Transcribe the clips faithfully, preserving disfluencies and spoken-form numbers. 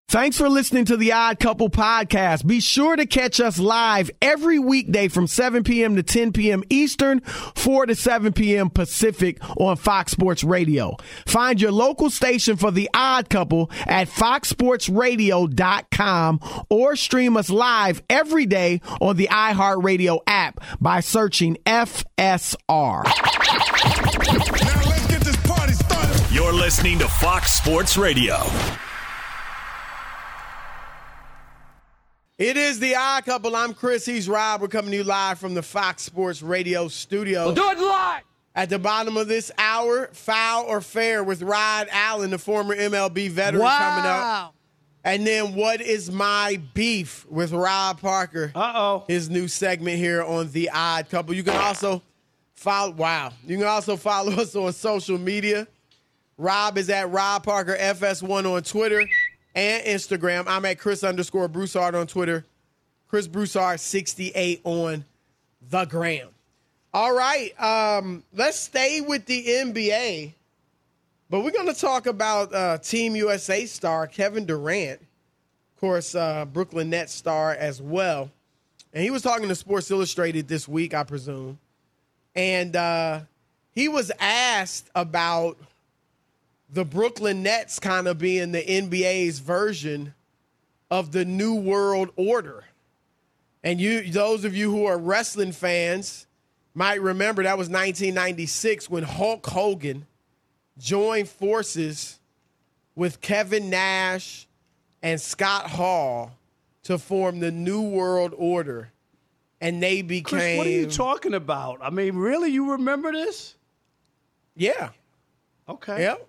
Thanks for listening to the Odd Couple podcast. Be sure to catch us live every weekday from seven p.m. to ten p.m. Eastern, four to seven p.m. Pacific on Fox Sports Radio. Find your local station for the Odd Couple at fox sports radio dot com or stream us live every day on the iHeartRadio app by searching F S R. Now let's get this party started. You're listening to Fox Sports Radio. It is the Odd Couple. I'm Chris. He's Rob. We're coming to you live from the Fox Sports Radio studio. We'll do it live. At the bottom of this hour, Foul or Fair with Rod Allen, the former M L B veteran, wow. coming up. And then What is My Beef with Rob Parker. Uh-oh. His new segment here on the Odd Couple. You can also follow, wow. You can also follow us on social media. Rob is at Rob Parker F S one on Twitter and Instagram. I'm at Chris underscore Broussard on Twitter. Chris Broussard sixty-eight on the gram. All right. Um, let's stay with the N B A. But we're going to talk about uh, Team U S A star Kevin Durant. Of course, uh, Brooklyn Nets star as well. And he was talking to Sports Illustrated this week, I presume. And uh, he was asked about the Brooklyn Nets kind of being the N B A's version of the New World Order. And you, those of you who are wrestling fans might remember that was nineteen ninety-six when Hulk Hogan joined forces with Kevin Nash and Scott Hall to form the New World Order. And they became... Chris, what are you talking about? I mean, really? You remember this? Yeah. Okay. Yep.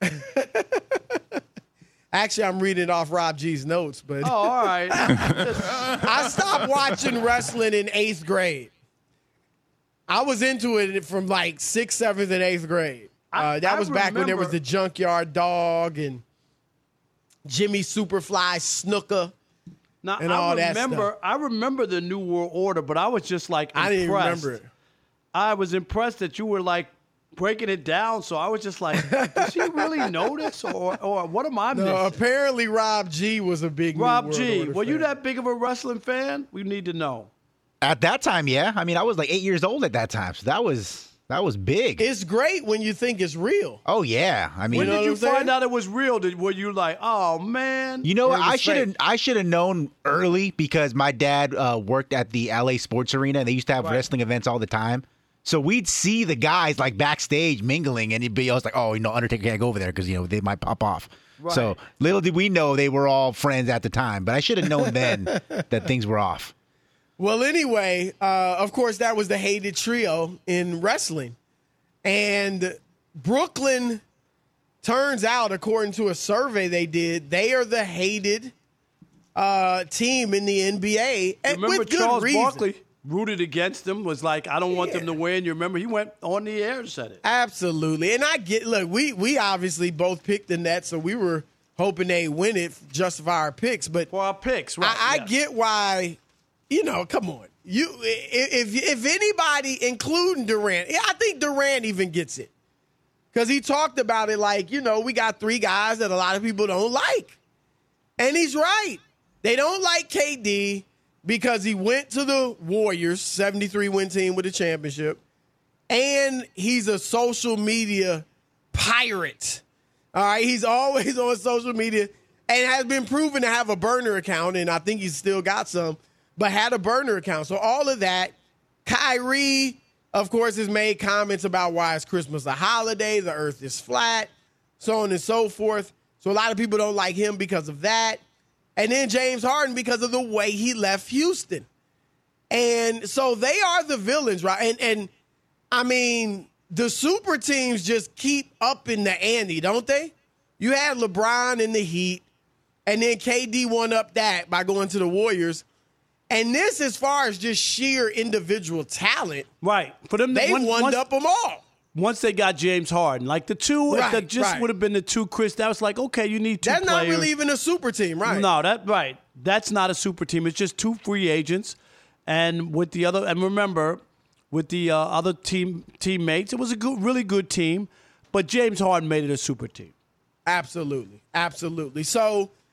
Actually, I'm reading off Rob G's notes, but oh, all right. I stopped watching wrestling in eighth grade. I was into it from like sixth, seventh, and eighth grade. Uh, that I, was I back remember, when there was the Junkyard Dog and Jimmy Superfly Snuka now, and I all that remember, stuff. I remember the New World Order, but I was just like impressed. I didn't remember it. I was impressed that you were like breaking it down, so I was just like, does he really know this, or, or what am I no, missing? Apparently Rob G was a big Rob New World G, Order were fan. you that big of a wrestling fan? We need to know. At that time, yeah. I mean, I was like eight years old at that time, so that was that was big. It's great when you think it's real. Oh yeah, I mean, When You know did you what I'm find saying? out it was real? Did, were you like, oh man? you know what? It was I should have fake. I should have known early because my dad uh, worked at the L A Sports Arena, and they used to have Right. wrestling events all the time. So we'd see the guys like backstage mingling, and it'd be I was like, oh, you know, Undertaker can't go over there because you know they might pop off. Right. So little did we know they were all friends at the time, but I should have known then that things were off. Well, anyway, uh, of course, that was the hated trio in wrestling. And Brooklyn, turns out, according to a survey they did, they are the hated uh, team in the N B A. And Remember with good Charles reason. Barkley rooted against them, was like, I don't want Yeah. them to win. You remember he went on the air and said it. Absolutely. And I get, look, we, we obviously both picked the Nets, so we were hoping they win it, justify our picks. But For our picks, right? I, I yes. get why, you know, come on. You if if anybody, including Durant, yeah, I think Durant even gets it. Because he talked about it like, you know, we got three guys that a lot of people don't like. And he's right. They don't like K D because he went to the Warriors, seventy-three win team with a championship. And he's a social media pirate. All right, he's always on social media and has been proven to have a burner account, and I think he's still got some, but had a burner account. So all of that. Kyrie, of course, has made comments about why is Christmas a holiday, the earth is flat, so on and so forth. So a lot of people don't like him because of that. And then James Harden because of the way he left Houston. And so they are the villains, right? And, and I mean, the super teams just keep up in the ante, don't they? You had LeBron in the Heat, and then K D won up that by going to the Warriors. And this, as far as just sheer individual talent, Right. For them, they once, won once, up them all. once they got James Harden, like the two Right, that just right. would have been the two, Chris. That was like, okay, you need two That's players. not really even a super team, right? No, that right. That's not a super team. It's just two free agents, and with the other, and remember, with the uh, other team teammates, it was a good, really good team. But James Harden made it a super team. Absolutely. Absolutely. So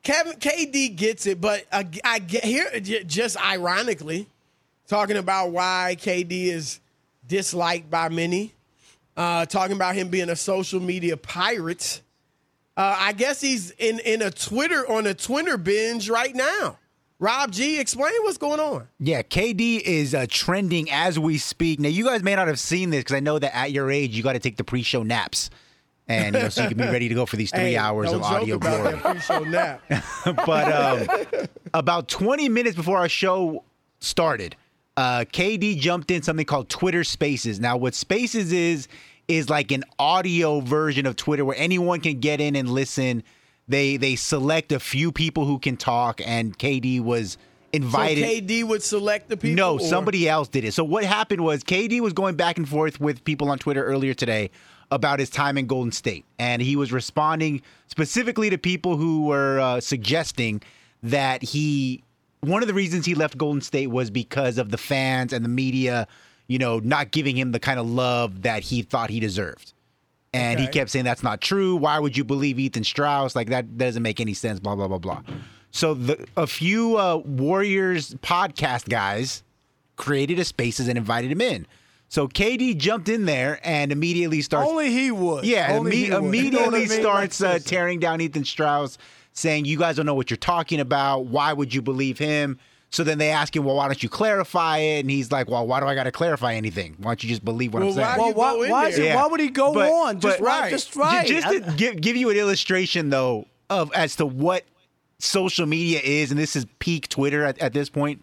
Kevin K D gets it, but uh, I get here j- just ironically talking about why K D is disliked by many, uh, talking about him being a social media pirate. Uh, I guess he's in, in a Twitter on a Twitter binge right now. Rob G, explain what's going on. Yeah, K D is uh, trending as we speak. Now, you guys may not have seen this because I know that at your age, you got to take the pre-show naps. And you know, so you can be ready to go for these three hey, hours don't of joke audio about glory. that pre-show nap. But um, about twenty minutes before our show started, uh, K D jumped in something called Twitter Spaces. Now, what Spaces is, is like an audio version of Twitter where anyone can get in and listen. They they select a few people who can talk, and K D was invited. So K D would select the people? No, or? somebody else did it. So what happened was K D was going back and forth with people on Twitter earlier today about his time in Golden State. And he was responding specifically to people who were uh, suggesting that he, one of the reasons he left Golden State was because of the fans and the media, you know, not giving him the kind of love that he thought he deserved. And Okay. he kept saying, that's not true. Why would you believe Ethan Strauss? Like, that doesn't make any sense, blah, blah, blah, blah. So the, a few uh, Warriors podcast guys created a Spaces and invited him in. So K D jumped in there and immediately starts. Only he would. Yeah, Only imme- he would. You know immediately what I mean? starts Like, uh, tearing down Ethan Strauss, saying, you guys don't know what you're talking about. Why would you believe him? So then they ask him, well, why don't you clarify it? And he's like, well, why do I got to clarify anything? Why don't you just believe what Well, I'm saying? why Well, you why, go in why, is there? it, Yeah. why would he go But- on? Just but- right. Right. Just right. J- Just to give, give you an illustration, though, of as to what social media is, and this is peak Twitter at, at this point.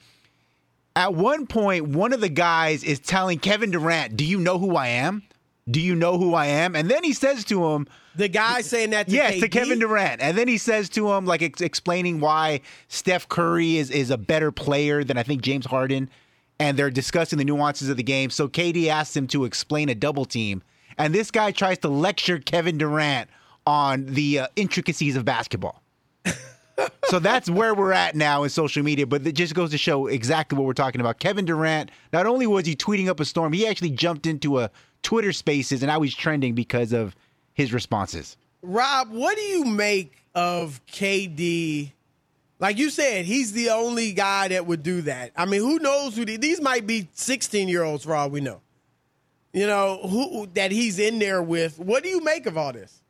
At one point, one of the guys is telling Kevin Durant, do you know who I am? Do you know who I am? And then he says to him, The guy saying that to yes, K D? to Kevin Durant. And then he says to him, like, ex- explaining why Steph Curry is, is a better player than I think James Harden. And they're discussing the nuances of the game. So K D asks him to explain a double team. And this guy tries to lecture Kevin Durant on the uh, intricacies of basketball. So that's where we're at now in social media. But it just goes to show exactly what we're talking about. Kevin Durant, not only was he tweeting up a storm, he actually jumped into a Twitter Spaces, and now he's trending because of his responses. Rob, what do you make of K D? Like you said, he's the only guy that would do that. I mean, who knows who the, these might be sixteen-year-olds for all we know. You know, who that he's in there with. What do you make of all this?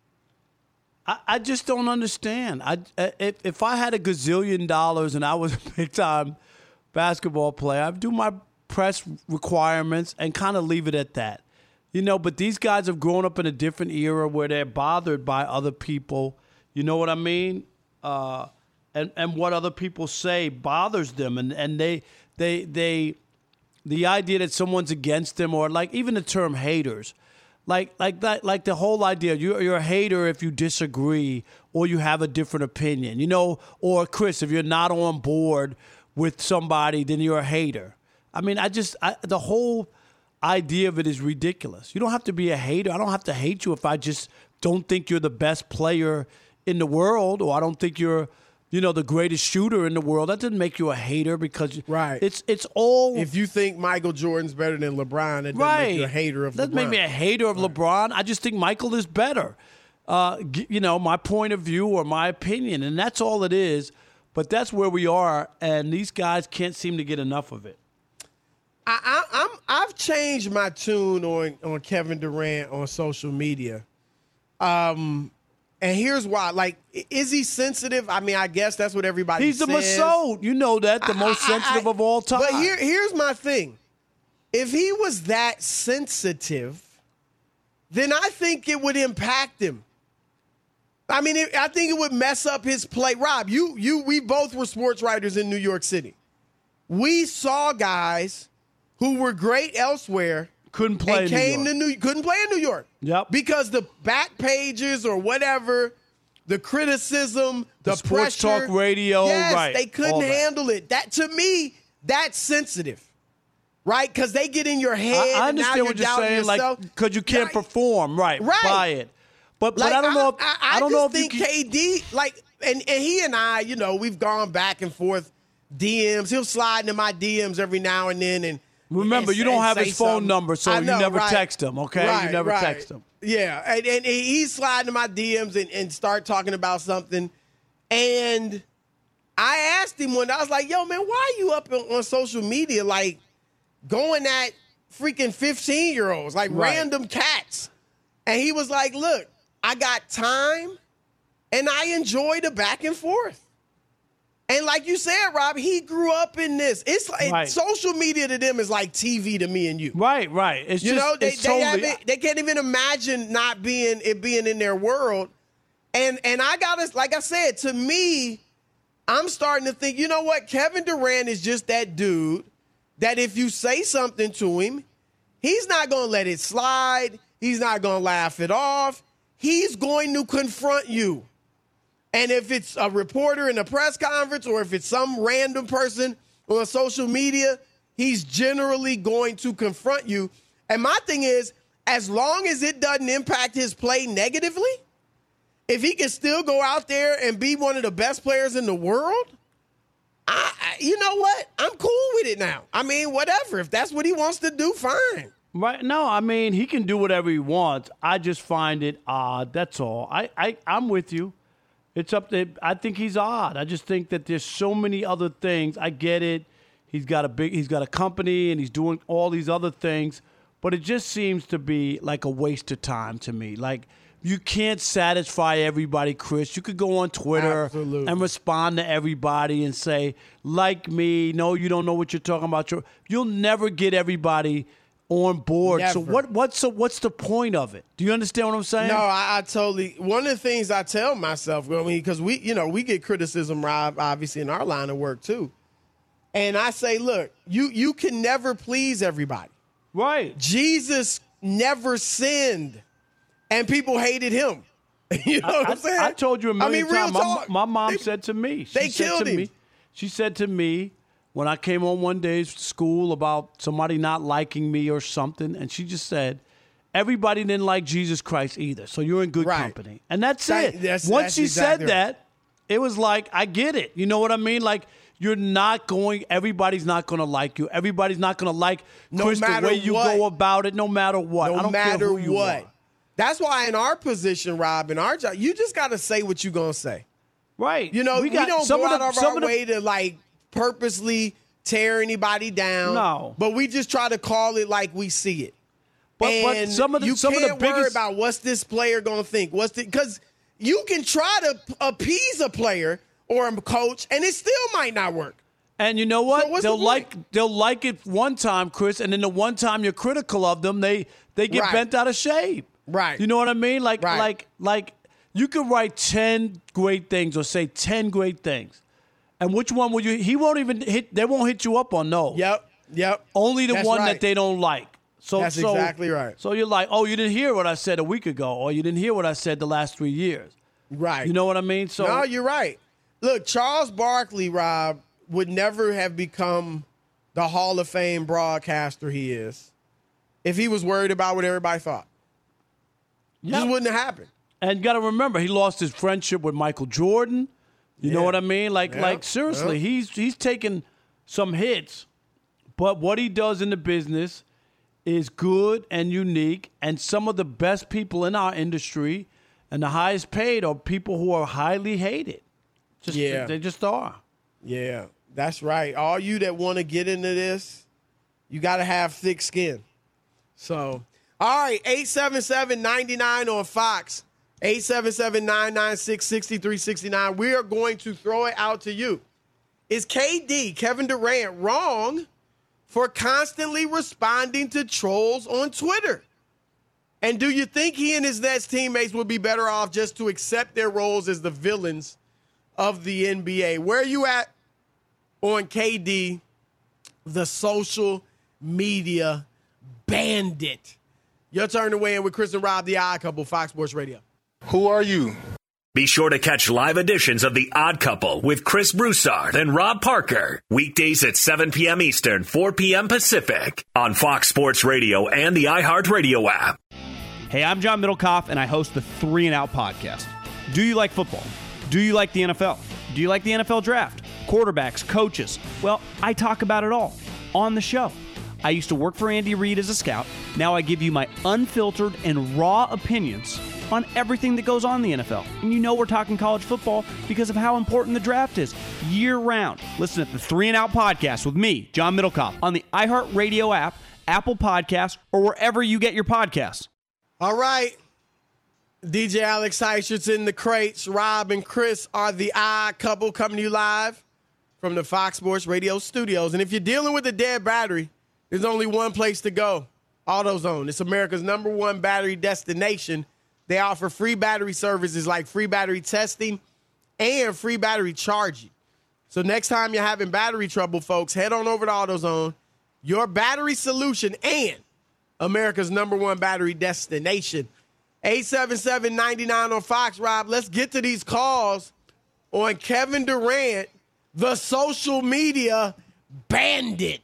I, I just don't understand. I if, if I had a gazillion dollars and I was a big time basketball player, I'd do my press requirements and kind of leave it at that. You know, but these guys have grown up in a different era where they're bothered by other people. You know what I mean? Uh, and and what other people say bothers them, and and they they they the idea that someone's against them, or like even the term haters. Like like that like the whole idea you're you're a hater if you disagree or you have a different opinion, you know, or Chris, if you're not on board with somebody, then you're a hater. I mean, I just I, the whole idea of it is ridiculous. You don't have to be a hater. I don't have to hate you if I just don't think you're the best player in the world, or I don't think you're, you know, the greatest shooter in the world. That doesn't make you a hater because Right. it's it's all If you think Michael Jordan's better than LeBron, that doesn't right. make you a hater of Doesn't LeBron. make me a hater of LeBron. I just think Michael is better. Uh, g- you know, my point of view or my opinion, and that's all it is. But that's where we are, and these guys can't seem to get enough of it. I, I, I'm I've changed my tune on on Kevin Durant on social media, um, and here's why. Like, i- is he sensitive? I mean, I guess that's what everybody. He's the says. Masoud. You know that, the most I- I- sensitive I- of all time. But here, here's my thing: if he was that sensitive, then I think it would impact him. I mean, it, I think it would mess up his play. Rob, you, you, we both were sports writers in New York City. We saw guys who were great elsewhere Couldn't play and in New came York. to New couldn't play in New York. Yep. Because the back pages or whatever, the criticism, the, The sports pressure, talk radio, yes, right, they all couldn't that. handle it. That to me, that's sensitive. Right? Because they get in your head. I, I and now understand you're what you're doubting saying, yourself. like because you can't Right. perform, right? Right. Buy it. But Like, but I don't know. If, I, I, I don't just know if think you can, K D, like, and, and he and I, you know, we've gone back and forth D Ms. He'll slide into my D Ms every now and then. And Remember, and- you don't and have say his phone something. number, so I you know, never right. text him, okay? You Right, never right. text him. Yeah, and, and he's sliding to my D Ms and, and start talking about something. And I asked him one day, I was like, yo, man, why are you up on, on social media, like, going at freaking fifteen-year-olds, like Right. random cats? And he was like, look, I got time, and I enjoy the back and forth. And like you said, Rob, he grew up in this. It's like Right. social media to them is like T V to me and you. Right, right. It's You just, know, they it's they, totally, haven't, they can't even imagine not being it being in their world. And and I gotta, like I said, to me, I'm starting to think, you know what? Kevin Durant is just that dude that if you say something to him, he's not gonna let it slide. He's not gonna laugh it off. He's going to confront you. And if it's a reporter in a press conference or if it's some random person on social media, he's generally going to confront you. And my thing is, as long as it doesn't impact his play negatively, if he can still go out there and be one of the best players in the world, I, I, you know what? I'm cool with it now. I mean, whatever. If that's what he wants to do, fine. Right. No, I mean, he can do whatever he wants. I just find it odd. That's all. I, I, I'm with you. It's up to, I think he's odd. I just think that there's so many other things. I get it. He's got a big, he's got a company and he's doing all these other things, but it just seems to be like a waste of time to me. Like, you can't satisfy everybody, Chris. You could go on Twitter Absolutely. and respond to everybody and say, like me, no, you don't know what you're talking about. You'll never get everybody on board. So Never. what what's the, what's the point of it? Do you understand what I'm saying? No, I, I totally. One of the things I tell myself, I mean, because we, you know, we get criticism, Rob, obviously in our line of work too. And I say, look, you you can never please everybody. Right. Jesus never sinned, and people hated him. You know what I, I'm saying? I told you a million I mean, real times. My, talk. my mom They- said to me, she they said killed to him. me, she said to me when I came home one day to school about somebody not liking me or something, and she just said, everybody didn't like Jesus Christ either, so you're in good Right. company. And that's That- it. that's- Once that's she exactly said right. that, it was like, I get it. You know what I mean? Like, you're not going, everybody's not going to like you. Everybody's not going to like No Chris the matter way you what. go about it, no matter what. I No don't matter care who you what. are. That's why in our position, Rob, in our job, you just got to say what you're going to say. Right. You know, we, got don't some go of out the- of some our of the- way to, like, purposely tear anybody down. No. But we just try to call it like we see it. But, and but some of the you some can't of the worry biggest about what's this player going to think. What's the because you can try to p- appease a player or a coach, and it still might not work. And you know what? So what's they'll the like point? they'll like it one time, Chris, and then the one time you're critical of them, they they get Right. bent out of shape. Right. You know what I mean? Like Right. like like you could write ten great things or say ten great things. And which one will you he won't even hit they won't hit you up on those. Yep, yep. Only the That's one right. that they don't like. So That's so, exactly right. So you're like, "Oh, you didn't hear what I said a week ago, or you didn't hear what I said the last three years." Right. You know what I mean? So No, you're right. Look, Charles Barkley, Rob, would never have become the Hall of Fame broadcaster he is if he was worried about what everybody thought. yeah. This wouldn't have happened. And you got to remember, he lost his friendship with Michael Jordan. You know Yeah. what I mean? Like, Yeah. like seriously, Yeah. he's he's taken some hits, but what he does in the business is good and unique. And some of the best people in our industry and the highest paid are people who are highly hated. Just, Yeah. they just are. Yeah, that's right. All you that want to get into this, you got to have thick skin. So, all right, eight seven seven, nine nine on Fox, eight seven seven, nine nine six, six three six nine. We are going to throw it out to you. Is K D, Kevin Durant, wrong for constantly responding to trolls on Twitter? And do you think he and his Nets teammates would be better off just to accept their roles as the villains of the N B A? Where are you at on K D, the social media bandit? Your turn to weigh in with Chris and Rob, the Odd Couple, Fox Sports Radio. Who are you? Be sure to catch live editions of The Odd Couple with Chris Broussard and Rob Parker. Weekdays at seven p.m. Eastern, four p.m. Pacific on Fox Sports Radio and the iHeartRadio app. Hey, I'm John Middlecoff, and I host the Three and Out podcast. Do you like football? Do you like the N F L? Do you like the N F L draft? Quarterbacks, coaches? Well, I talk about it all on the show. I used to work for Andy Reid as a scout. Now I give you my unfiltered and raw opinions on everything that goes on in the N F L. And you know we're talking college football because of how important the draft is year-round. Listen to the Three and Out podcast with me, John Middlecoff, on the iHeartRadio app, Apple Podcasts, or wherever you get your podcasts. All right. D J Alex Heischert's in the crates. Rob and Chris are the odd couple coming to you live from the Fox Sports Radio studios. And if you're dealing with a dead battery, there's only one place to go. AutoZone. It's America's number one battery destination. They offer free battery services like free battery testing and free battery charging. So next time you're having battery trouble, folks, head on over to AutoZone, your battery solution and America's number one battery destination. eight seven seven, nine nine on Fox, Rob. Let's get to these calls on Kevin Durant, the social media bandit.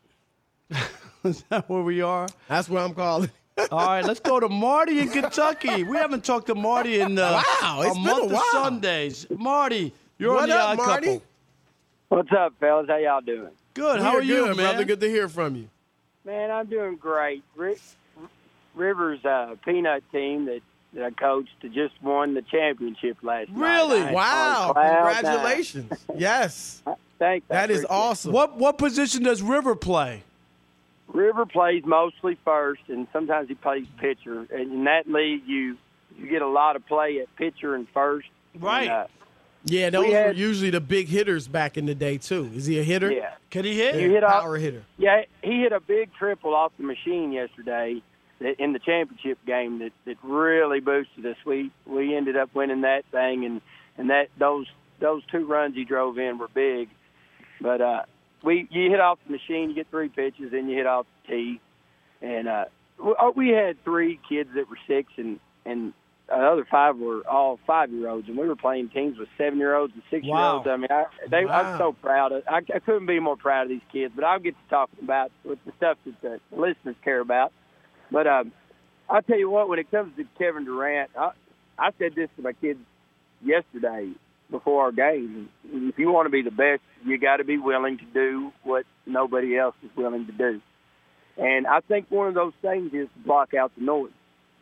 Is that where we are? That's what I'm calling. All right, let's go to Marty in Kentucky. We haven't talked to Marty in uh, Wow, it's a been month a of while. Sundays. Marty, you're What on the up, Odd Marty? Couple. What's up, fellas? How y'all doing? Good. We How are you, good, man? brother? Good to hear from you. Man, I'm doing great. Rick, Rivers' uh, peanut team that, that I coached just won the championship last night. Really? I- Wow. on cloud nine. Congratulations. Yes. Thanks. I That is appreciate it. awesome. What what position does River play? River plays mostly first, and sometimes he plays pitcher. And in that league, you you get a lot of play at pitcher and first. Right. And, uh, Yeah, those We were had- usually the big hitters back in the day, too. Is he a hitter? yeah. Can he hit? You hit off- Power hitter. Yeah, he hit a big triple off the machine yesterday that, in the championship game that, that really boosted us. We we ended up winning that thing, and, and that those those two runs he drove in were big. But uh, we you hit off the machine, you get three pitches, then you hit off the tee. And uh, we- we had three kids that were six, and, and the other five were all five-year-olds, and we were playing teams with seven-year-olds and six-year-olds. Wow. I mean, I, they, Wow. I'm so proud of. I, I couldn't be more proud of these kids. But I'll get to talking about with the stuff that the listeners care about. But um, I'll tell you what, when it comes to Kevin Durant, I, I said this to my kids yesterday before our game. If you want to be the best, you got to be willing to do what nobody else is willing to do. And I think one of those things is to block out the noise.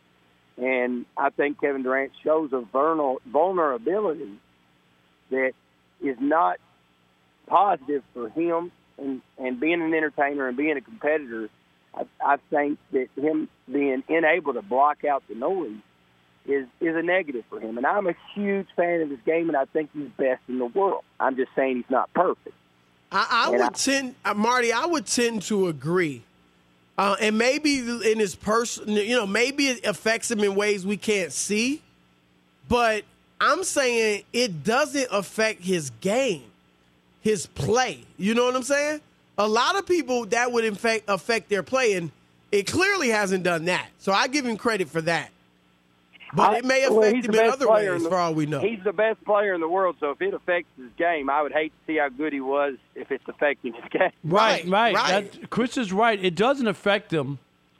And I think Kevin Durant shows a vulnerability that is not positive for him. And, and being an entertainer and being a competitor, I, I think that him being unable to block out the noise is, is a negative for him. And I'm a huge fan of his game, and I think he's best in the world. I'm just saying he's not perfect. I, I And would I- tend, uh, Marty, I would tend to agree. Uh, and maybe in his person, you know, maybe it affects him in ways we can't see. But I'm saying it doesn't affect his game, his play. You know what I'm saying? A lot of people that would in fact affect their play, and it clearly hasn't done that. So I give him credit for that. But I- it may well, affect he's him the in best other player ways, in the- for all we know. He's the best player in the world, so if it affects his game, I would hate to see how good he was if it's affecting his game. Right, Right, right. right. That, Chris is right. It doesn't affect him,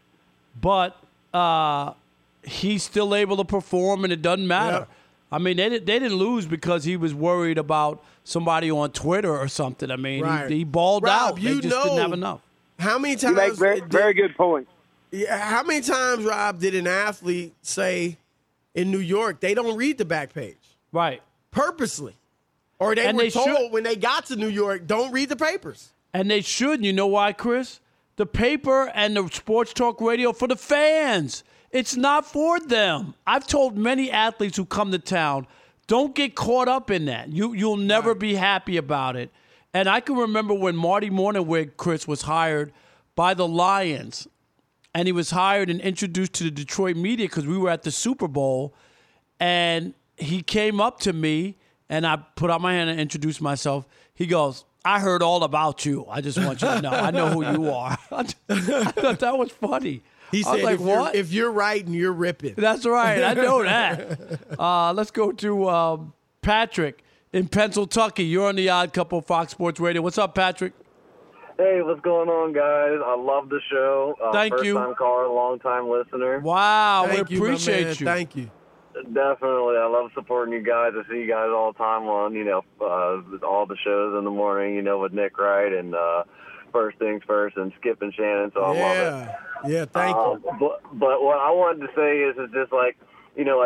but uh, he's still able to perform, and it doesn't matter. Yep. I mean, they, did, they didn't lose because he was worried about somebody on Twitter or something. I mean, Right. he, he balled Rob, out. you they just know- didn't have enough. How many You times? make very, did- very good points. Yeah, how many times, Rob, did an athlete say in New York they don't read the back page Right. purposely? Or they And were they told should- when they got to New York, don't read the papers. And they should. You know why, Chris? The paper and the sports talk radio for the fans. It's not for them. I've told many athletes who come to town, don't get caught up in that. You, you'll never be happy about it. And I can remember when Marty Morningwig, Chris, was hired by the Lions. And he was hired and introduced to the Detroit media because we were at the Super Bowl. And he came up to me, and I put out my hand and introduced myself. He goes, I heard all about you. I just want you to know. I know who you are. I thought that was funny. He I was said, like, if, you're, what? if you're writing, you're ripping. That's right. I know that. Uh, let's go to um, Patrick in Pennsylvania. You're on the Odd Couple Fox Sports Radio. What's up, Patrick? Hey, what's going on, guys? I love the show. Uh, Thank first you. First-time caller, long-time listener. Wow, Thank we you, my appreciate man. you. Thank you. Definitely. I love supporting you guys. I see you guys all the time on, you know, uh, all the shows in the morning, you know, with Nick Wright and uh, First Things First and Skip and Shannon, so I love it. Yeah. Yeah, thank Um, you. but, but what I wanted to say is, is just like, you know, like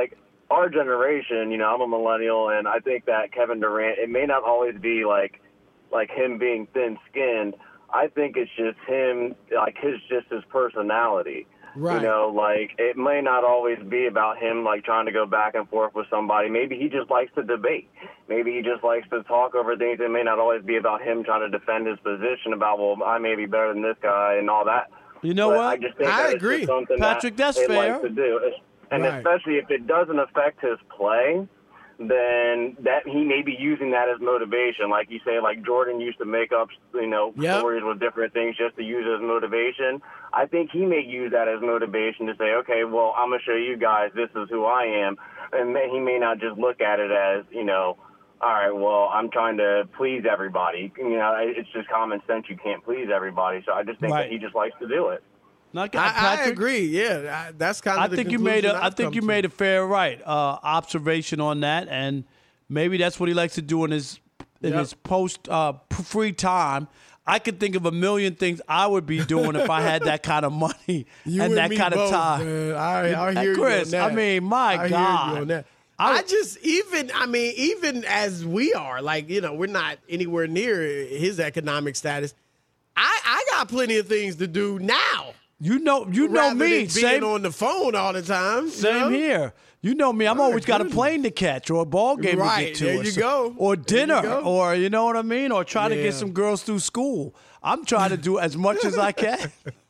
our generation, you know, I'm a millennial, and I think that Kevin Durant, it may not always be like like him being thin-skinned. I think it's just him, like his just his personality. Right. You know, like it may not always be about him like trying to go back and forth with somebody. Maybe he just likes to debate. Maybe he just likes to talk over things. It may not always be about him trying to defend his position about, well, I may be better than this guy and all that. You know But what? I just think I that it's agree. just something Patrick, that that's they fair. like to do. And Right. especially if it doesn't affect his play, then that he may be using that as motivation. Like you say, like Jordan used to make up, you know, Yep. stories with different things just to use as motivation. I think he may use that as motivation to say, okay, well, I'm going to show you guys this is who I am. And may, he may not just look at it as, you know, all right, well, I'm trying to please everybody. You know, it's just common sense. You can't please everybody. So I just think Right. that he just likes to do it. Not I, I Patrick, agree. Yeah, I, that's kind of. I the think you made conclusion a. I I've think come you to. made a fair right uh, observation on that, and maybe that's what he likes to do in his in Yep. his post uh, p- free time. I could think of a million things I would be doing if I had that kind of money You and that me kind both, of time. Man. I, I Hey, hear Chris, you on that. I mean, my I God. hear you on that. I- I just even I mean even as we are like you know we're not anywhere near his economic status. I I got plenty of things to do now. You know, you know rather me. than being Same, on the phone all the time. you same know? here. You know me. I'm My always got a goodness. plane to catch or a ball game to Right, get to. there or you some- go. Or There you dinner. go. Or you know what I mean? Or try to Yeah. get some girls through school. I'm trying to do as much as I can.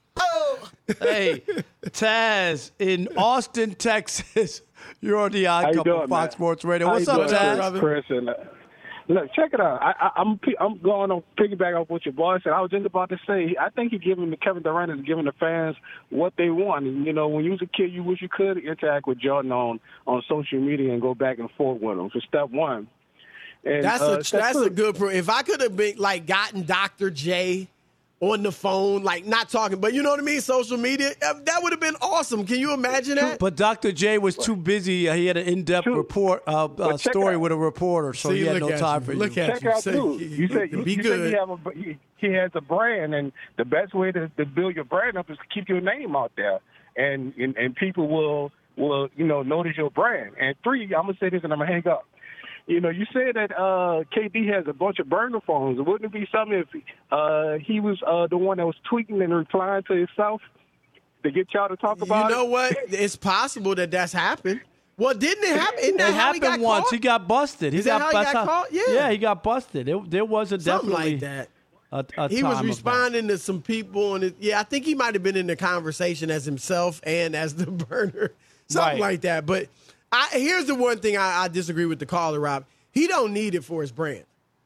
Hey, Taz in Austin, Texas. You're on the Odd How you Couple doing, Fox man? Sports Radio. How What's you up, doing, Taz? brother? Chris, and, uh, look, check it out. I, I, I'm pe- I'm going on piggyback off what your boy said. I was just about to say. I think he giving the Kevin Durant is giving the fans what they want. And you know, when you was a kid, you wish you could interact with Jordan on on social media and go back and forth with him. So step one. And, That's uh, a step that's two, a good. Pro- if I could have been like gotten Doctor J on the phone, like not talking, but you know what I mean, social media, uh, that would have been awesome. Can you imagine that? But Doctor J was too busy. Uh, he had an in-depth True. report uh, uh, But check it story out. with a reporter, so See, he had look no at time you. for you. Look at check out Say- too. You said you, be you good. said he have a he, he has a brand, and the best way to, to build your brand up is to keep your name out there, and and, and people will will you know notice your brand. And three, I'm gonna say this, and I'm gonna hang up. You know, you said that uh, K D has a bunch of burner phones. Wouldn't it be something if uh, he was uh, the one that was tweeting and replying to himself to get y'all to talk You about know it? what? It's possible that that's happened. Well, didn't it happen? Isn't that It how he happened got once. caught? He got busted. He Is that got how he that's got caught? Yeah. yeah, he got busted. There, there was a Something definitely like that. A, a He time was of that. responding to some people, and it, yeah, I think he might have been in the conversation as himself and as the burner, something Right. like that. But I, here's the one thing I, I disagree with the caller, Rob. He don't need it for his brand.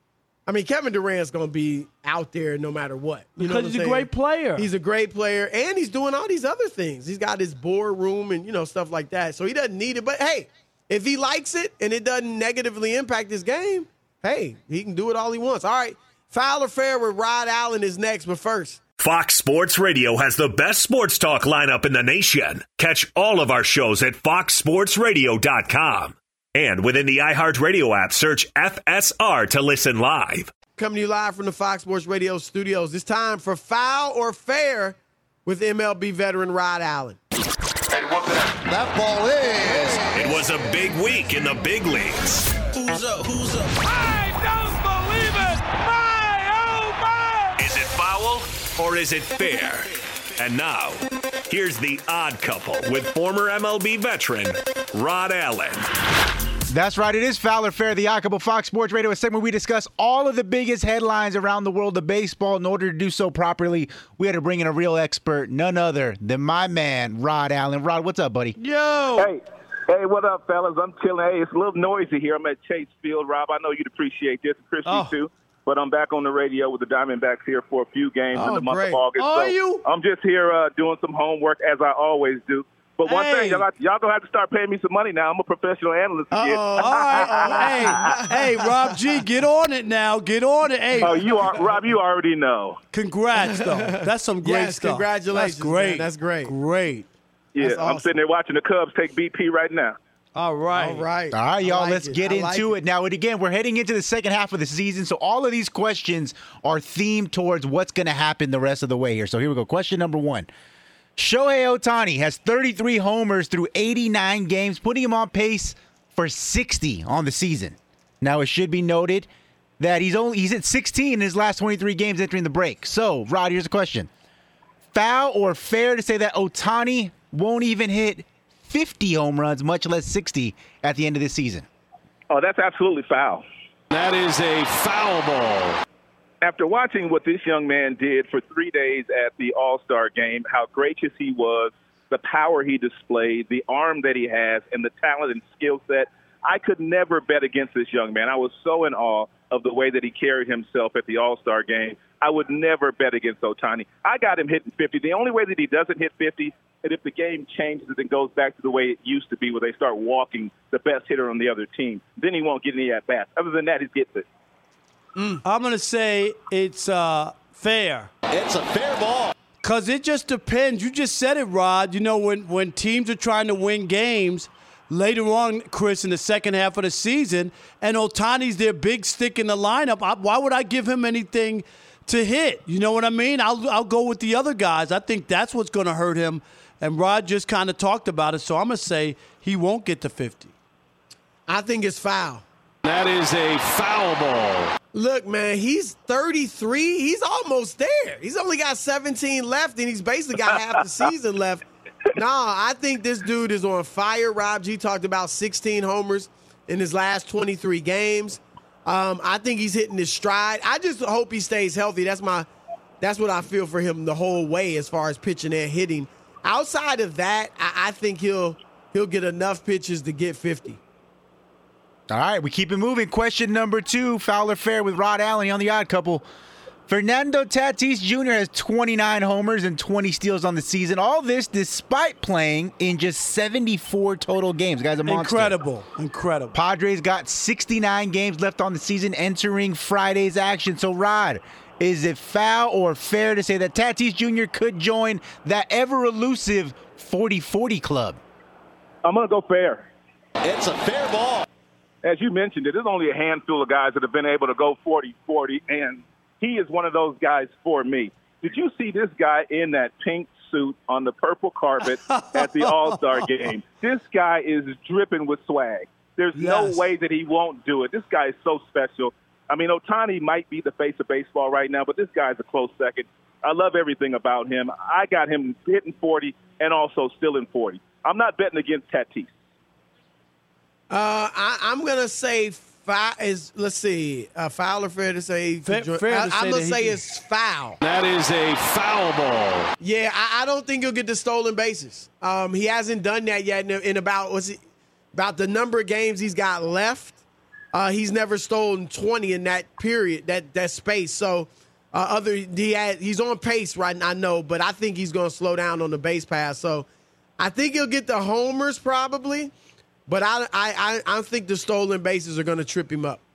I mean, Kevin Durant's going to be out there no matter what. You know Because what he's I'm a saying? great player. He's a great player, and he's doing all these other things. He's got his boardroom and, you know, stuff like that. So he doesn't need it. But, hey, if he likes it and it doesn't negatively impact his game, hey, he can do it all he wants. All right, Foul or Fair with Rod Allen is next. But first, Fox Sports Radio has the best sports talk lineup in the nation. Catch all of our shows at fox sports radio dot com. And within the iHeartRadio app, search F S R to listen live. coming to you live from the Fox Sports Radio studios. It's time for Foul or Fair with M L B veteran Rod Allen. That ball is. It was a big week in the big leagues. Who's up? Who's up? I don't believe it! My, oh my! Is it foul or is it fair? And now, here's the odd couple with former M L B veteran Rod Allen. That's right. It is Foul or Fair, the Odd Couple Fox Sports Radio, a segment where we discuss all of the biggest headlines around the world of baseball. In order to do so properly, we had to bring in a real expert, none other than my man, Rod Allen. Rod, what's up, buddy? Yo! Hey, hey, what up, fellas? I'm chilling. Hey, it's a little noisy here. I'm at Chase Field, Rob. I know you'd appreciate this, Chris, Oh. you too. But I'm back on the radio with the Diamondbacks here for a few games Oh, in the month great. of August. Are so you? I'm just here uh, doing some homework, as I always do. But one Hey. thing, y'all, got, y'all gonna have to start paying me some money now. I'm a professional analyst again. Uh-oh. All right. hey, hey, Rob G, get on it now. Get on it. Hey, Oh, you are Rob. You already know. congrats, though. That's some great Yes, stuff. congratulations, That's great. man. That's great. Great. Yeah, That's I'm awesome. sitting there watching the Cubs take B P right now. All right. All right. All right, y'all, I like let's it. get I into like it. Now, and again, we're heading into the second half of the season, so all of these questions are themed towards what's going to happen the rest of the way here. So here we go. Question number one. Shohei Ohtani has thirty-three homers through eighty-nine games, putting him on pace for sixty on the season. Now, it should be noted that he's only he's at sixteen in his last twenty-three games entering the break. So, Rod, here's a question. Foul or fair to say that Ohtani won't even hit fifty home runs, much less sixty, at the end of this season? Oh, that's absolutely foul. That is a foul ball. After watching what this young man did for three days at the All-Star game, how gracious he was, the power he displayed, the arm that he has, and the talent and skill set, I could never bet against this young man. I was so in awe of the way that he carried himself at the All-Star game. I would never bet against Ohtani. I got him hitting fifty. The only way that he doesn't hit fifty is if the game changes and goes back to the way it used to be, where they start walking the best hitter on the other team. Then he won't get any at-bats. Other than that, he gets it. Mm. I'm going to say it's uh, fair. It's a fair ball. Because it just depends. You just said it, Rod. You know, when, when teams are trying to win games later on, Chris, in the second half of the season, and Ohtani's their big stick in the lineup, I, why would I give him anything to hit? You know what I mean? I'll, I'll go with the other guys. I think that's what's going to hurt him. And Rod just kind of talked about it, so I'm going to say he won't get to fifty. I think it's foul. That is a foul ball. Look, man, he's thirty-three. He's almost there. He's only got seventeen left, and he's basically got half the season left. Nah, I think this dude is on fire. Rob G talked about sixteen homers in his last twenty-three games. Um, I think he's hitting his stride. I just hope he stays healthy. That's my, that's what I feel for him the whole way as far as pitching and hitting. Outside of that, I, I think he'll he'll get enough pitches to get fifty. All right, we keep it moving. Question number two, foul or fair with Rod Allen on The Odd Couple. Fernando Tatis Junior has twenty-nine homers and twenty steals on the season. All this despite playing in just seventy-four total games. The guy's a monster. Incredible. Incredible. Padres got sixty-nine games left on the season entering Friday's action. So, Rod, is it foul or fair to say that Tatis Junior could join that ever-elusive forty forty club? I'm going to go fair. It's a fair ball. As you mentioned, there's only a handful of guys that have been able to go forty forty, and he is one of those guys for me. Did you see this guy in that pink suit on the purple carpet at the All-Star game? This guy is dripping with swag. There's Yes. no way that he won't do it. This guy is so special. I mean, Ohtani might be the face of baseball right now, but this guy's a close second. I love everything about him. I got him hitting forty and also still in forty. I'm not betting against Tatis. Uh, I, I'm gonna say foul. Is let's see, uh, foul or fair to say? Fair- fair to I, say I'm gonna that say he- it's foul. That is a foul ball. Yeah, I, I don't think he'll get the stolen bases. Um, he hasn't done that yet in, in about what's it, about the number of games he's got left. Uh, he's never stolen twenty in that period, that that space. So, uh, other he had, he's on pace right now, I know, but I think he's gonna slow down on the base pass. So, I think he'll get the homers probably. But I, I, I think the stolen bases are going to trip him up.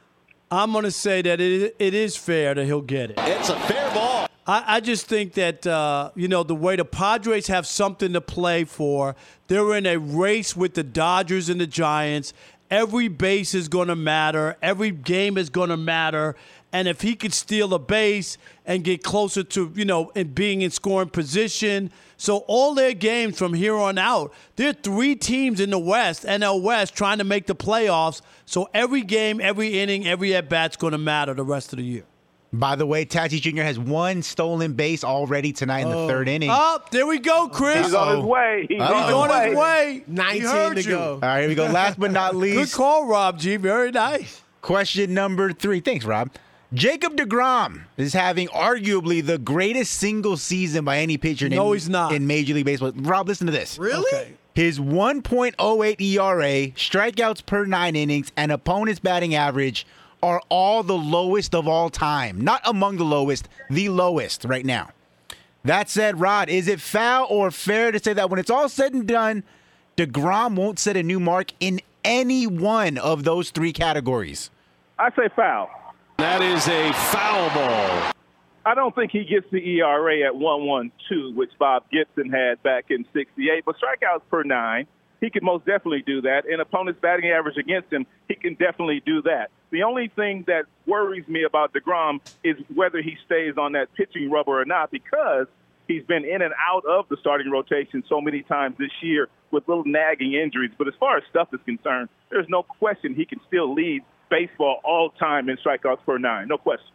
I'm going to say that it, it is fair that he'll get it. It's a fair ball. I, I just think that, uh, you know, the way the Padres have something to play for, they're in a race with the Dodgers and the Giants. Every base is going to matter. Every game is going to matter. And if he could steal a base and get closer to, you know, and being in scoring position. So all their games from here on out, there are three teams in the West, N L West, trying to make the playoffs. So every game, every inning, every at-bat's going to matter the rest of the year. By the way, Tatis Junior has one stolen base already tonight in the Oh. third inning. Oh, there we go, Chris. He's on his way. He's, Uh-oh. on, He's on his his way. way. nineteen He heard to you. go. All right, here we go. Last but not Good least, call, Rob G. Very nice. question number three. Thanks, Rob. Jacob deGrom is having arguably the greatest single season by any pitcher No, in, he's not. in Major League Baseball. Rob, listen to this. Really? Okay. His one point oh eight E R A, strikeouts per nine innings, and opponent's batting average are all the lowest of all time. Not among the lowest, the lowest right now. That said, Rod, is it foul or fair to say that when it's all said and done, deGrom won't set a new mark in any one of those three categories? I say foul. That is a foul ball. I don't think he gets the E R A at one one two, which Bob Gibson had back in sixty-eight. But strikeouts per nine, he can most definitely do that. And opponent's batting average against him, he can definitely do that. The only thing that worries me about deGrom is whether he stays on that pitching rubber or not, because He's been in and out of the starting rotation so many times this year with little nagging injuries. But as far as stuff is concerned, there's no question he can still lead baseball all time in strikeouts per nine. No question.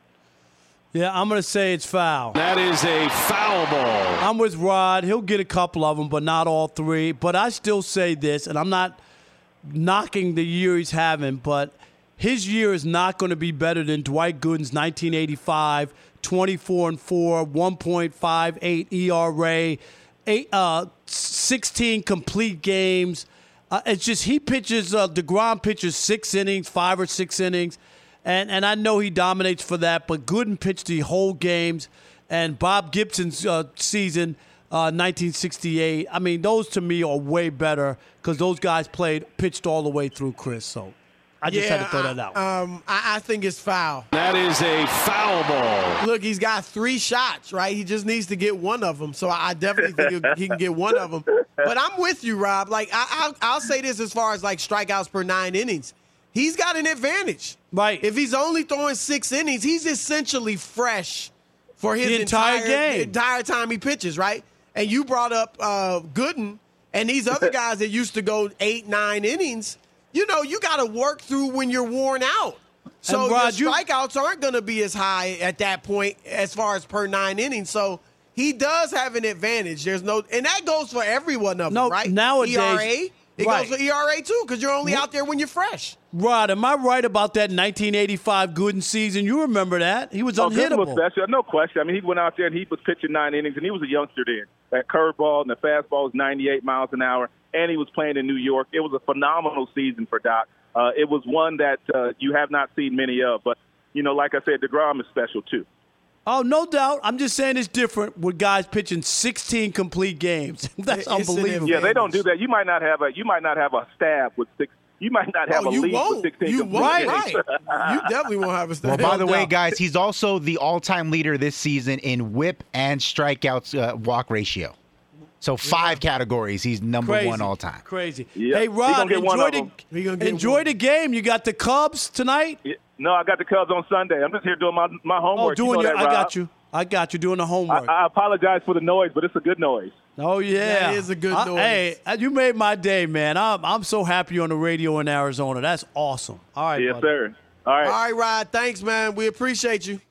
Yeah, I'm going to say it's foul. That is a foul ball. I'm with Rod. He'll get a couple of them, but not all three. But I still say this, and I'm not knocking the year he's having, but his year is not going to be better than Dwight Gooden's nineteen eighty-five, twenty-four and four, one point five eight E R A, eight, uh, sixteen complete games. Uh, it's just he pitches, uh, DeGrom pitches six innings, five or six innings. And and I know he dominates for that, but Gooden pitched the whole games. And Bob Gibson's uh, season, uh, nineteen sixty-eight, I mean, those to me are way better because those guys played, pitched all the way through, Chris. So I just yeah, had to throw that out. I, um, I, I think it's foul. That is a foul ball. Look, he's got three shots, right? He just needs to get one of them. So I definitely think he can get one of them. But I'm with you, Rob. Like I, I'll, I'll say this as far as like strikeouts per nine innings. He's got an advantage. Right. If he's only throwing six innings, he's essentially fresh for his the entire, entire game. entire time he pitches, right? And you brought up uh, Gooden and these other guys that used to go eight, nine innings. You know, you got to work through when you're worn out. So and Rod, your strikeouts you- aren't going to be as high at that point as far as per nine innings. So he does have an advantage. There's no, and that goes for every one of them, no, right? Nowadays, E R A. It right. goes for E R A too because you're only out there when you're fresh. Rod, am I right about that nineteen eighty-five Gooden season? You remember that? He was oh, unhittable. Gooden was special, no question. I mean, he went out there and he was pitching nine innings, and he was a youngster then. That curveball and the fastball was ninety-eight miles an hour, and he was playing in New York. It was a phenomenal season for Doc. Uh, it was one that uh, you have not seen many of. But, you know, like I said, DeGrom is special too. Oh, no doubt. I'm just saying it's different with guys pitching sixteen complete games. That's It's unbelievable. Yeah, they don't do that. You might not have a you might not have a staff with six. You might not have Oh, a you league won't. with sixteen You complete won't. games. Right. You definitely won't have a Well, stand. by the No way, doubt. guys, he's also the all-time leader this season in whip and strikeouts uh, walk ratio. So five categories. He's number Crazy. one all time. Crazy. Yeah. Hey, He Rod, gonna get one enjoy, of them. He gonna the, get enjoy one. the game. You got the Cubs tonight? Yeah. No, I got the Cubs on Sunday. I'm just here doing my my Oh, homework. doing you know your, that, I Rob. got you. I got you doing the I, homework. I apologize for the noise, but it's a good noise. oh, yeah. That is a good I- noise. Hey, you made my day, man. I'm, I'm so happy you're on the radio in Arizona. That's awesome. All right, Yes, buddy. sir. All right. All right, Rod. Thanks, man. We appreciate you.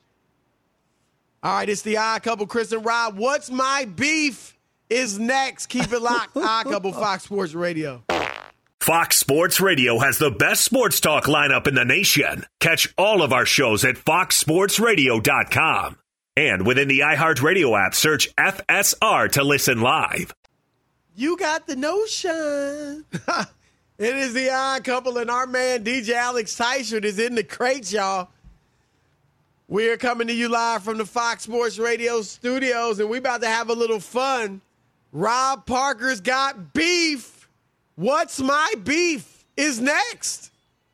All right, it's the Odd Couple, Chris and Rod. What's my beef is next. Keep it locked. Odd Couple, Fox Sports Radio. Fox Sports Radio has the best sports talk lineup in the nation. Catch all of our shows at fox sports radio dot com. And within the iHeartRadio app, search F S R to listen live. You got the notion. It is the Odd Couple, and our man D J Alex Tyshirt is in the crates, y'all. We're coming to you live from the Fox Sports Radio studios, and we about to have a little fun. Rob Parker's got beef. What's my beef is next.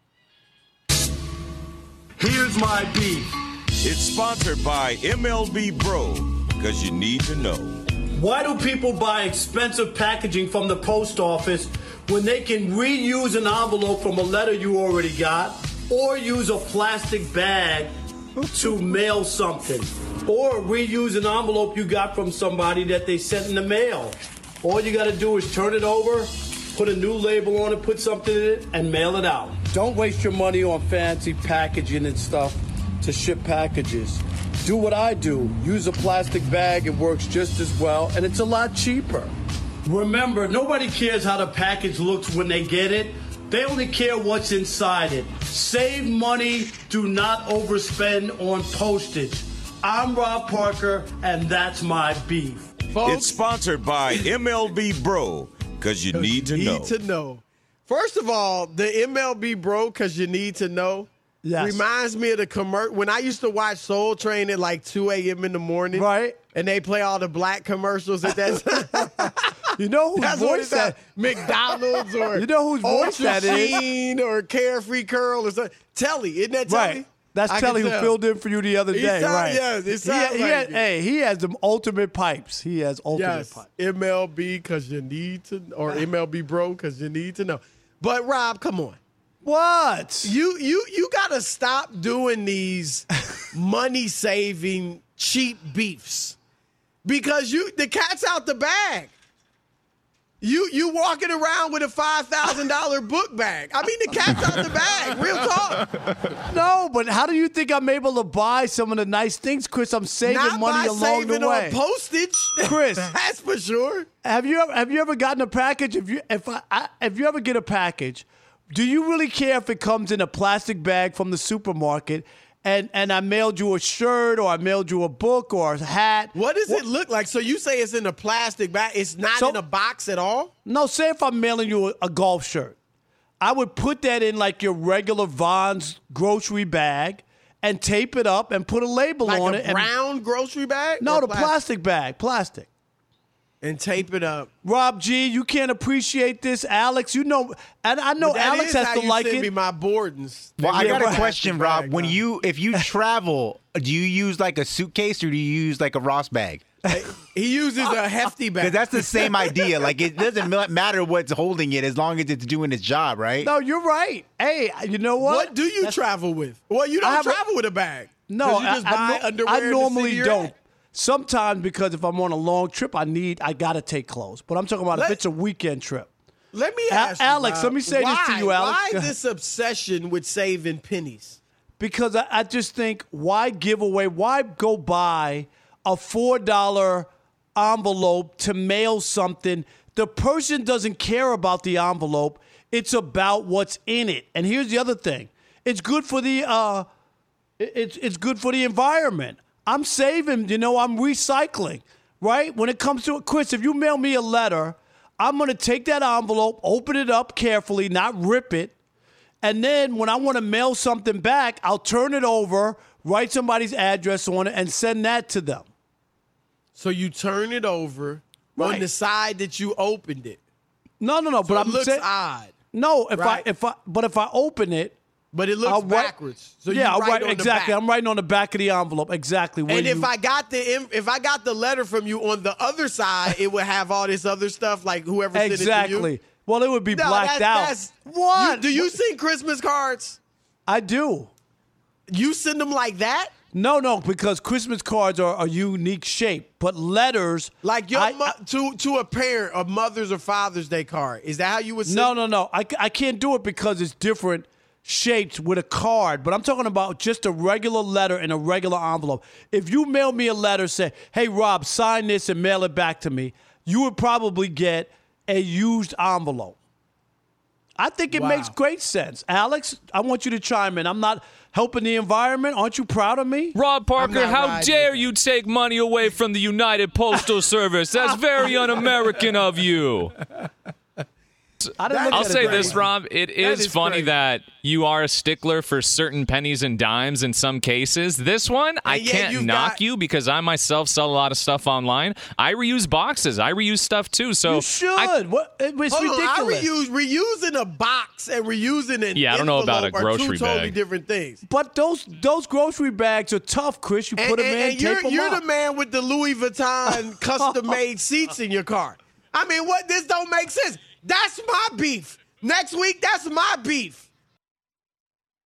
Here's my beef. It's sponsored by M L B Bro, because you need to know. Why do people buy expensive packaging from the post office when they can reuse an envelope from a letter you already got, or use a plastic bag to mail something, or reuse an envelope you got from somebody that they sent in the mail? All you got to do is turn it over, put a new label on it, put something in it, and mail it out. Don't waste your money on fancy packaging and stuff to ship packages. Do what I do. Use a plastic bag. It works just as well, and it's a lot cheaper. Remember, nobody cares how the package looks when they get it. They only care what's inside it. Save money. Do not overspend on postage. I'm Rob Parker, and that's my beef. Folks, It's sponsored by M L B Bro, because you need to need know. to know. First of all, the M L B Bro, because you need to know, Yes. reminds me of the commercial. When I used to watch Soul Train at like two a.m. in the morning. Right. And they play all the black commercials at that time. You know whose That's what voice it's that? at. McDonald's or You know whose voice Ultra that is? Sheen or Carefree Curl or something. Telly, isn't that Telly? Right. That's I Telly can who tell. filled in for you the other He day, sound- right? yes, it he, sounds he like had, it. hey, he has them ultimate pipes. He has ultimate Yes, pipes. M L B because you need to, or M L B Bro because you need to know. But Rob, come on. What? You you you gotta stop doing these money saving cheap beefs. because you the cat's out the bag. You you walking around with a five thousand dollar book bag. I mean, the cat's out the bag. Real talk. No, but how do you think I'm able to buy some of the nice things, Chris? I'm saving Not money by along saving the way. on postage, Chris. That's for sure. Have you ever have you ever gotten a package? If you if I, I if you ever get a package, do you really care if it comes in a plastic bag from the supermarket? And and I mailed you a shirt, or I mailed you a book, or a hat. What does what? it look like? So you say it's in a plastic bag. It's not so, in a box at all? No, say if I'm mailing you a, a golf shirt. I would put that in like your regular Vons grocery bag and tape it up and put a label like on a it. Like a brown grocery bag? No, the plastic? plastic bag. Plastic. And tape it up. Rob G, you can't appreciate this. Alex, you know, and I know Alex has to like it. Send me my boardings. Well, I got a question, Rob. When you, if you travel, do you use like a suitcase or do you use like a Ross bag? He uses a hefty bag. Because that's the same idea. Like, it doesn't matter what's holding it as long as it's doing its job, right? No, you're right. Hey, you know what? What do you that's, travel with? Well, you don't travel a, with a bag. No, you just I, buy I, no, underwear I normally don't. At. Sometimes because if I'm on a long trip, I need, I got to take clothes. But I'm talking about let, if it's a weekend trip. Let me ask a- Alex, you, let me say why, this to you, Alex. Why this obsession with saving pennies? Because I, I just think, why give away, why go buy a four dollar envelope to mail something? The person doesn't care about the envelope. It's about what's in it. And here's the other thing. It's good for the, uh, it's it's good for the environment. I'm saving, you know, I'm recycling, right? When it comes to it, Chris, if you mail me a letter, I'm going to take that envelope, open it up carefully, not rip it. And then when I want to mail something back, I'll turn it over, write somebody's address on it, and send that to them. So you turn it over right on the side that you opened it. No, no, no. So but it I'm looks saying, odd. No, if right? I if I but if I open it, but it looks I'll backwards. So yeah, you write right, on exactly. The back. I'm writing on the back of the envelope exactly. Where and if you, I got the if I got the letter from you on the other side, it would have all this other stuff like whoever sent exactly. it to you. Well, it would be no, blacked that's, out. That's, what? You, do you send Christmas cards? I do. You send them like that? No, no, because Christmas cards are a unique shape, but letters like your I, mo- to to a parent, a Mother's or Father's Day card. Is that how you would send? No, no, no. I, I can't do it because it's different shapes with a card. But I'm talking about just a regular letter in a regular envelope. If you mail me a letter, say, "Hey, Rob, sign this and mail it back to me," you would probably get a used envelope. I think it wow. makes great sense. Alex, I want you to chime in. I'm not helping the environment. Aren't you proud of me? Rob Parker, how dare you take money away from the United Postal Service? That's very un-American of you. I didn't I'll look at say it this, great. Rob. It is, is funny great. that you are a stickler for certain pennies and dimes in some cases. This one, I yet can't you've knock got- you because I myself sell a lot of stuff online. I reuse boxes. I reuse stuff too. So You should. I, what? It's Hold ridiculous. on, I reuse reusing a box and reusing an Yeah, I don't know about a envelope are grocery two totally bag. different things. But those those grocery bags are tough, Chris. You And, put them and- in, and tape you're, them you're up. the man with the Louis Vuitton custom-made seats in your car. I mean, what? This don't make sense. That's my beef. Next week, that's my beef.